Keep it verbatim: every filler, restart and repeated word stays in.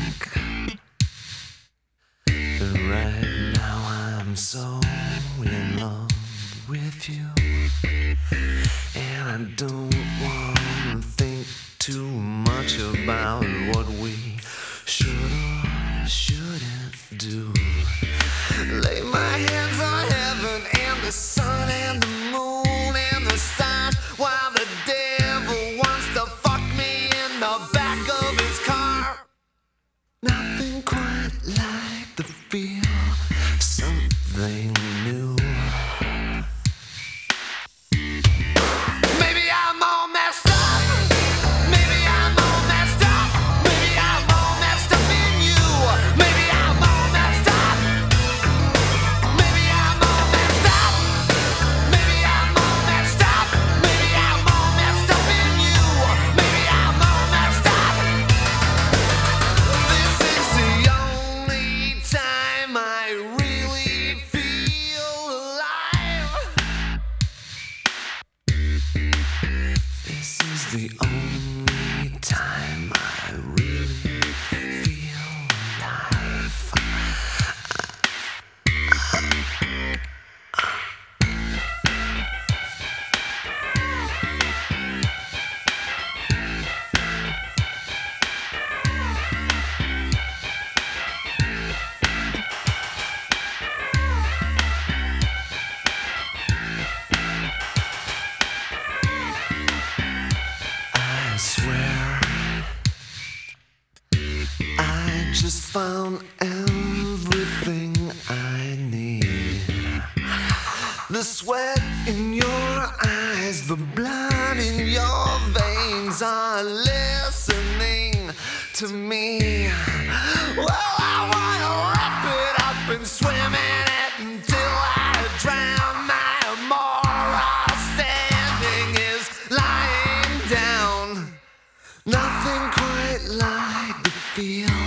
And right now I'm so in love with you, and I don't want to think too much about what we should or shouldn't do. Lay my hands on heaven and the sun and the moon and the stars, while the devil wants to fuck me in the back of his car. Nothing quite like the feel of something new. Maybe I'm all messed up. Maybe I'm all messed up. Maybe I'm all messed up in you. Maybe I'm all messed up. Maybe I'm all messed up. Maybe I'm all messed up. Maybe I'm all messed up in you. Maybe I'm all messed up. This is the only time I really feel alive. This is the only time I really feel alive. I swear I just found everything I need. The sweat in your eyes, the blood in your veins are listening to me. Well, I wanna wrap it up and swim in it until I drown. My moral standing is lying down. Nothing quite like the feel